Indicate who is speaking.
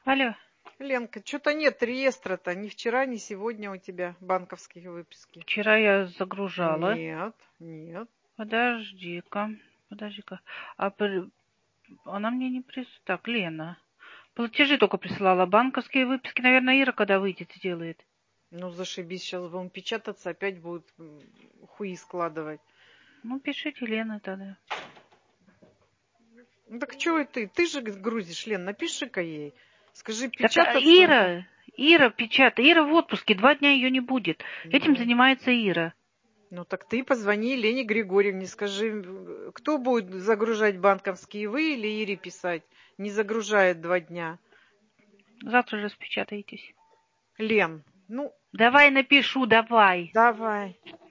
Speaker 1: Алло.
Speaker 2: Ленка, что-то нет реестра-то. Ни вчера, ни сегодня у тебя банковские выписки.
Speaker 1: Вчера я загружала.
Speaker 2: Нет.
Speaker 1: Подожди-ка. Она мне не прислала. Так, Лена. Платежи только присылала. Банковские выписки, наверное, Ира, когда выйдет, сделает.
Speaker 2: Ну, зашибись, сейчас будем печататься, опять будут хуи складывать.
Speaker 1: Ну, пишите Лена тогда.
Speaker 2: Ну, так что ты? Ты же грузишь, Лен, напиши-ка ей. Скажи,
Speaker 1: Так,
Speaker 2: печататься.
Speaker 1: Ира печатает. Ира в отпуске, 2 дня ее не будет. Этим
Speaker 2: Ну,
Speaker 1: занимается Ира.
Speaker 2: ну, так ты позвони Лене Григорьевне, скажи, кто будет загружать банковские, вы или Ире писать? Не загружает 2 дня.
Speaker 1: Завтра же распечатаетесь.
Speaker 2: Лен, ну,
Speaker 1: Давай напишу, давай.
Speaker 2: давай.